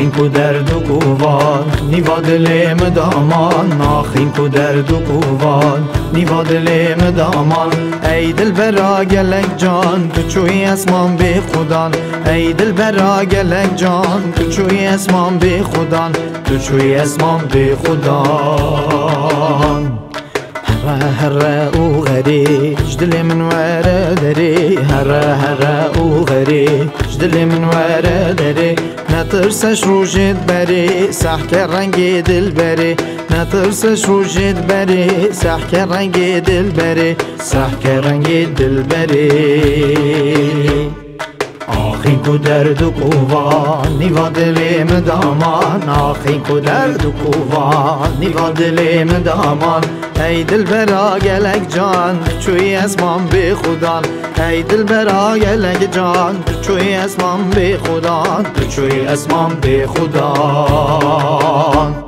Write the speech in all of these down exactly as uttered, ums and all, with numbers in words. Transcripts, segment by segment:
ناخین کو درد و کوان نیوا دلم دامان، ناخین کو درد و کوان نیوا دلم دامان. ای دل برا گلک جان تو چوی اسمان بی خودان، ای دل برا گلک جان تو چوی اسمان بی خودان، تو چوی اسمان بی خودان. هره هره او غری جدل من وره دری، هره هره او غری جدل من وره دری. نترسش روجت بری سحک رنگ دل بری، نترسش روجت بری سحک رنگ دل بری، سحک رنگ دل بری. آخین کو درد و کوان نیوا دلم دامان، آخین کو درد و کوان نیوا دلم دامان. ای دل برا گلک جان چوی اسمان بی خودان، ای دل برا گلک جان چوی اسمان بی خودان، چوی اسمان بی خودان.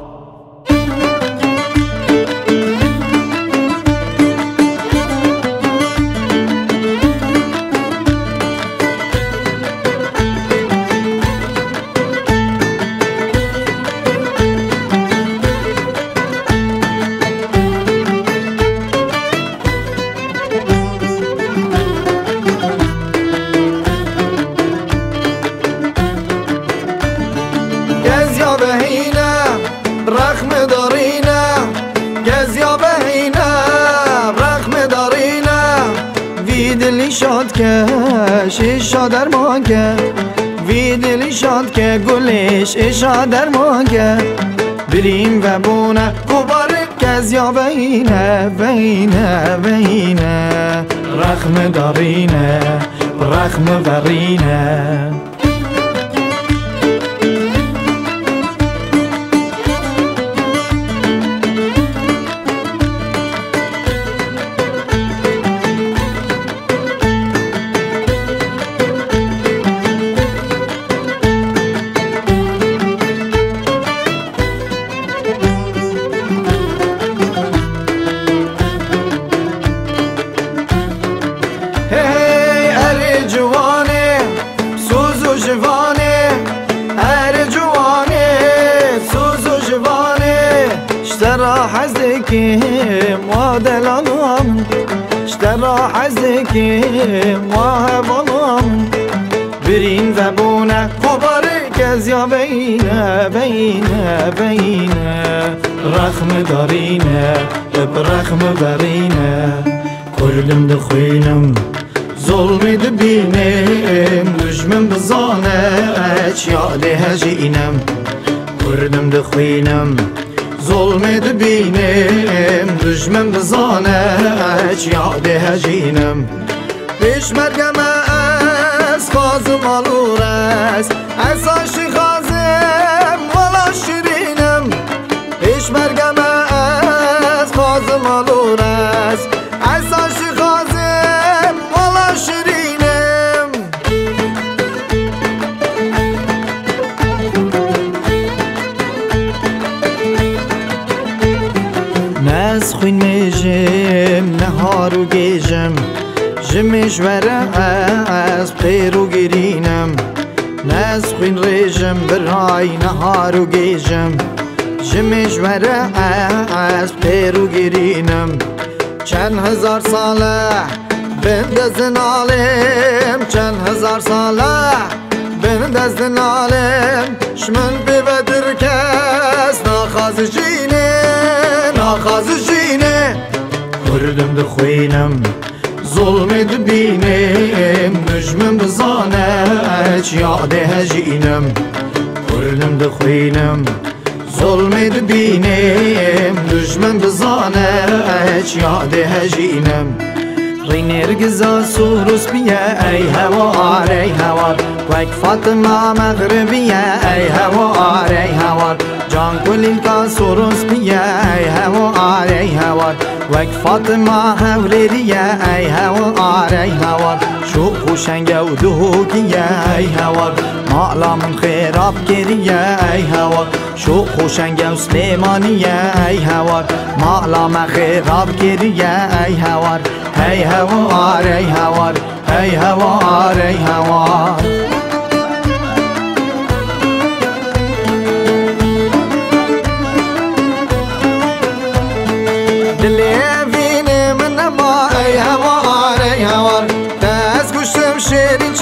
رخم دارینه گز یا بهینه، رخم دارینه وی دلی شاد که شیشا درمان که، وی دلی شاد که گلش اشا درمان که. بریم و بونه گوباره گز یا بهینه بهینه بهینه، رخم دارینه رخم ورینه. حزكم ودلالهم اشترى حزكم وهبالهم. برين ذبونا كبارك يا بينا بينا بينا، رخم دارينا برخم برينا. كلم دخوينم ظلم دبينم دجمن بزانك يا لهجينم. كلم دخوينم ظلم دبینم دشمن بزانه یاد هجینم. پیش مرگم از خازم آلور است، از آشی خازم والا شیرینم. پیش مرگم از خازم آلور است، از آشی خازم والا شیرینم. ناز خوین میجم نهار و گیجم، جمش وره از پیر و گرینم. ناز خوین ریجم برای نهار و گیجم، جمش وره از پیر و گرینم. چند هزار ساله بند زنالم، چند هزار ساله بند زنالم. شمن ببدر کس ناخاز جینه ناخاز جینه. کردم دخوینم ظلم دبینم نجمم بزانه یاد هجینم. کردم دخوینم ظلم دبینم نجمم بزانه یاد هجینم. رینرگزا سوروس بیا ای هوار ای هوار، وک فاطمه مغربیه ای هوار ای هوار. جان کلیل کا سوروس بیا ای هوار ای هوار، وک فاطمه هوریریه ای هوار ای هوار. شو خوشنگه و دوکیه ای هوار، مالا من خیراب کریه ای هوار. شو خوشنگه و سلیمانیه ای هوار، مالا من خیراب کریه ای هوار. ای هوار ای هوار ای هوار ای هوار.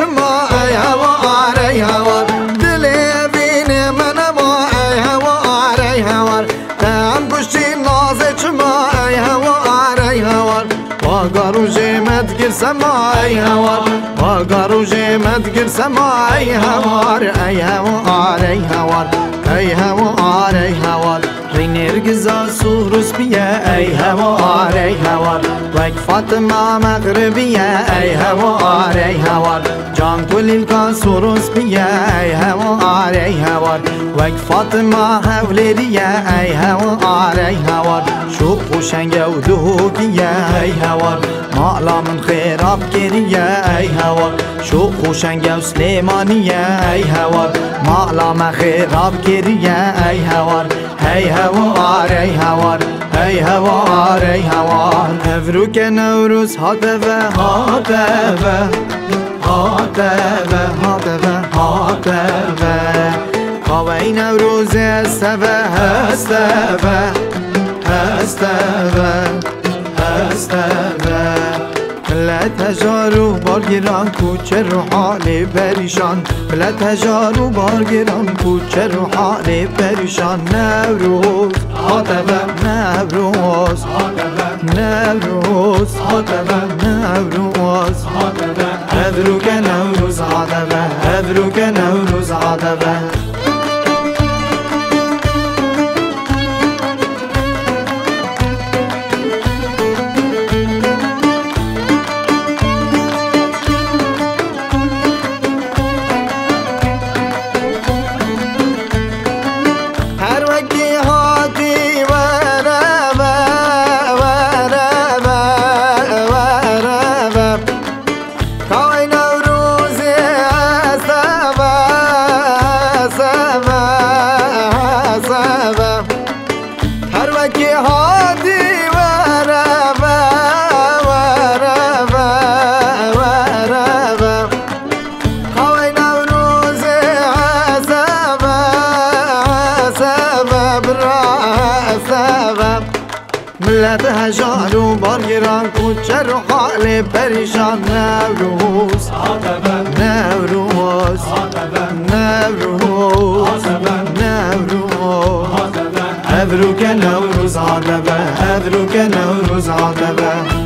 چما ای هوار ای هوار دلی بینی من با ای هوار ای هوار هم پشتی ناز چما ای هوار ای هوار واگارو جمت گرسم ای هوار واگارو جمت گرسم ای هوار ای هوار ای هوار ای هوار ای هوار رینرگزا سوروس بیه ای هوار ای هوار وک فاطمه مغربیه ای هوار ای هوار جان کلیل کا سوروس بیه ای هوار ای هوار وک فاطمه حولیریه ای هوار ای هوار شو خوشنگ و دوگیه ای هوار مالا من خیراب گریه ای هوار شو خوشنگ و سلیمانیه ای هوار مالا من خیراب گریه ای هوار ای هوار ای هوار ای هوار ای هوار افروک نوروز هاتفه هاتفه هاتفه هاتفه هاتفه کاوی نوروز هستفه هستفه هستفه هستفه ملت هجارو بارگیران کوچه رو حال پریشان ملت هجارو بارگیران کوچه رو حال پریشان نوروز هاتفه نوروز هاتفه نوروز هاتفه نوروز هاتفه ابروک نوروز هاتفه ابروک نوروز هاتفه ملت هجارو بارگیران کوچه رو حال پریشان نوروز نوروز نوروز نوروز ابروک نوروز هاتفه ابروک نوروز هاتفه